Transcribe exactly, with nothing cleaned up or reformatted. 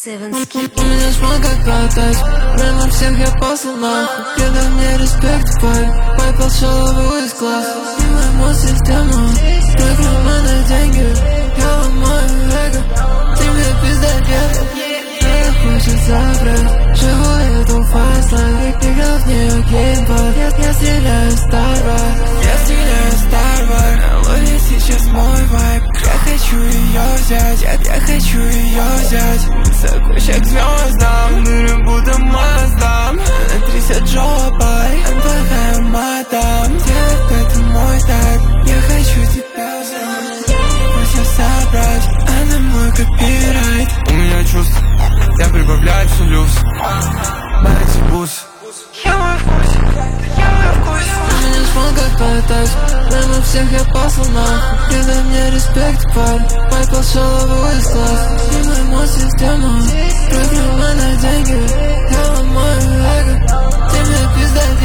Севенский. У меня шмат как продать, прямо всех я послал нахуй. Передай мне респект, пай, пай пошел его из класса. Снимай мою систему, прыгну на деньги. Я ломаю эго, ты мне пизда где-то. Я хочу забрать, живу эту фаст-лайф. Играл в нее геймпад, я, я стреляю Старбар. Я стреляю Старбар, на лоне сейчас мой вайб. Я хочу ее взять, я, я хочу ее взять. Высокуща к звездам, дыры будто Маздам. На тридцать жопой, НПХ матом. Детка, это мой тайп, я хочу тебя взять. Хочу собрать, она мой копирайт. У меня чувств, я прибавляю все люкс. Бэкси бус. Я мой вкус, я мой вкус. У меня шмат как продать, прямо всех я послал нахуй. Передай мне респект, парень, пай пошел его из класса. Снимай мою систему, прыгну на деньги. Я ломаю эго, ты мне пизда